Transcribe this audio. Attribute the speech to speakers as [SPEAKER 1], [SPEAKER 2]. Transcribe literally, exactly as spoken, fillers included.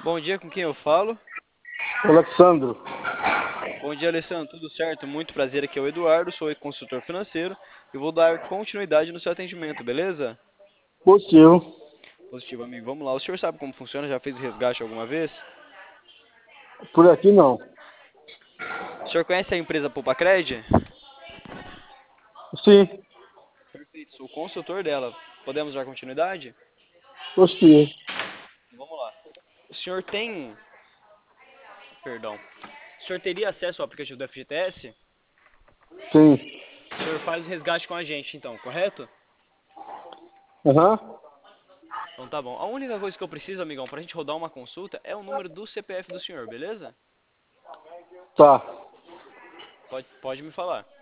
[SPEAKER 1] Bom dia, com quem eu falo?
[SPEAKER 2] Alexandro,
[SPEAKER 1] Bom dia, Alessandro, tudo certo? Muito prazer, aqui é o Eduardo, sou consultor financeiro e vou dar continuidade no seu atendimento, beleza?
[SPEAKER 2] positivo.
[SPEAKER 1] Positivo, amigo. Vamos lá. O senhor sabe como funciona? Já fez o resgate alguma vez?
[SPEAKER 2] Por aqui não.
[SPEAKER 1] O senhor conhece a empresa Poupa-Cred?
[SPEAKER 2] Sim,
[SPEAKER 1] Perfeito, sou consultor dela. Podemos dar continuidade?
[SPEAKER 2] positivo.
[SPEAKER 1] Vamos lá. O senhor tem... Perdão. O senhor teria acesso ao aplicativo do F G T S?
[SPEAKER 2] Sim.
[SPEAKER 1] O senhor faz o resgate com a gente, então, correto?
[SPEAKER 2] Aham.
[SPEAKER 1] Então tá bom. A única coisa que eu preciso, amigão, pra gente rodar uma consulta é o número do C P F do senhor, beleza?
[SPEAKER 2] Tá.
[SPEAKER 1] Pode, pode me falar.